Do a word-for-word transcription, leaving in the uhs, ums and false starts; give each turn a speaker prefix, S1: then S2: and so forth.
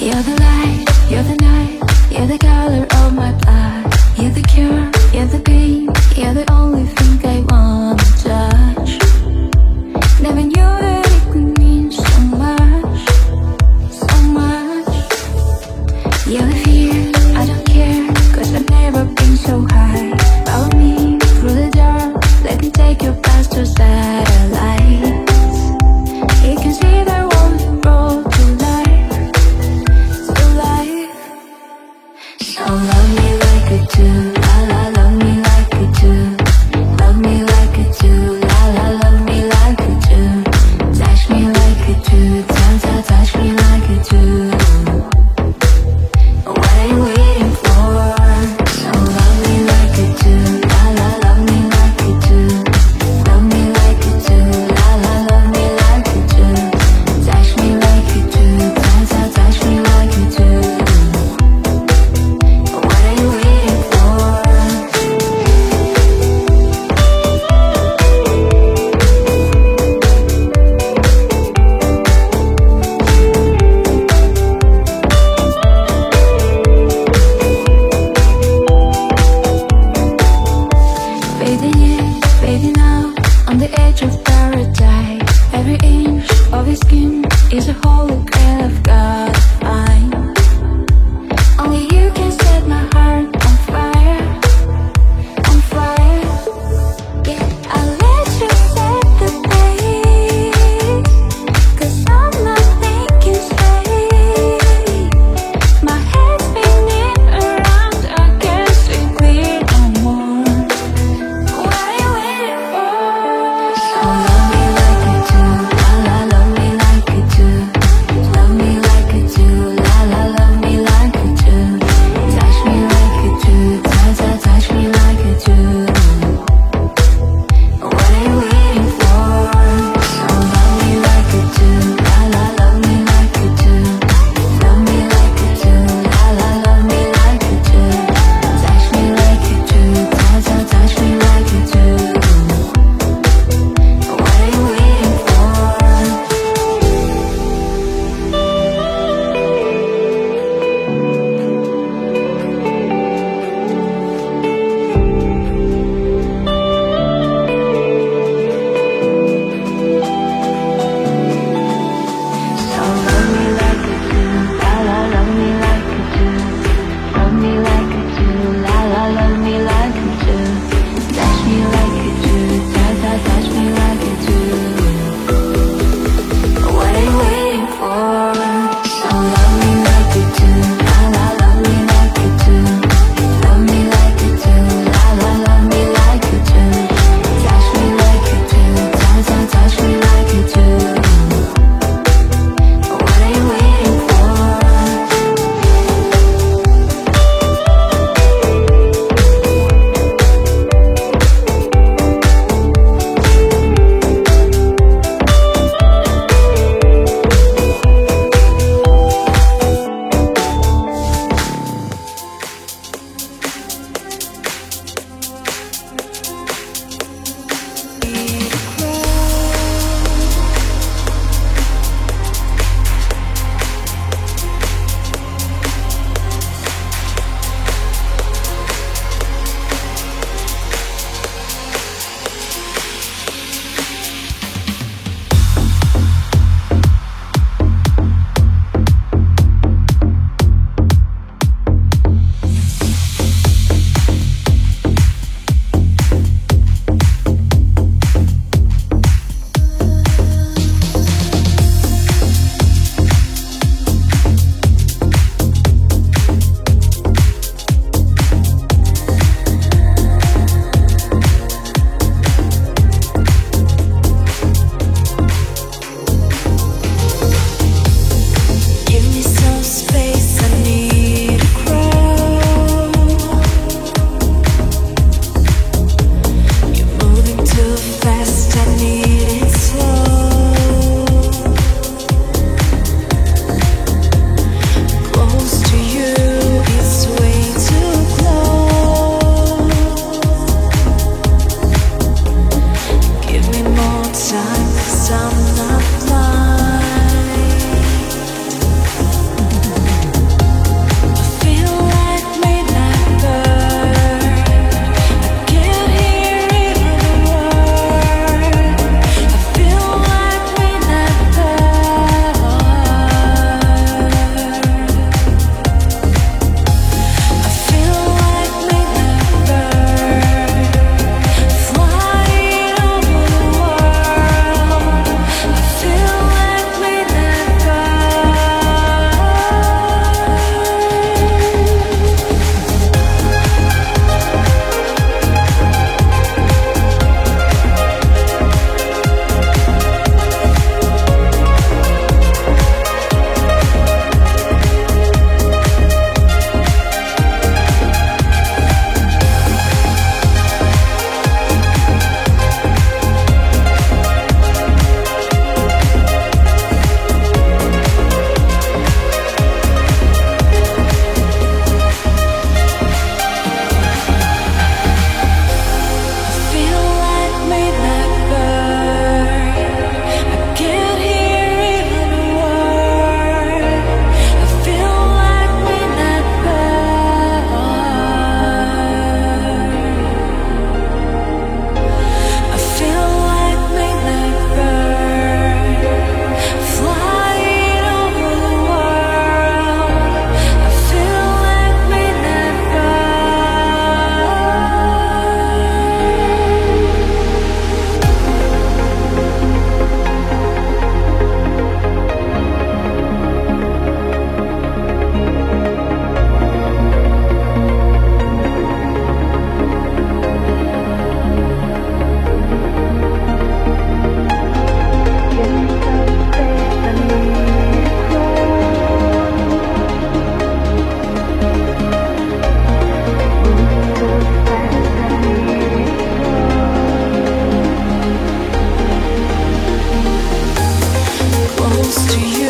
S1: You're the light, you're the night, you're the color of my blood. You're the cure, you're the pain, you're the only thing I wanna touch. Never knew that it could mean so much, so much. You're the fear, I don't care, cause I've never been so high. Follow me through the dark, let me take you past the satellites. You can see the world brought to life, to life. So love me like I do, la la, love me like I do. Love me like I do, la la, love me like I do. Touch me like I do, ta ta, touch me like I do. What are you waiting for? So love me like I do, la la, love me like I do. Love me like I do, la la, love me like I do. Touch me like I do, ta ta, touch me like I do. What are you waiting for? close to you.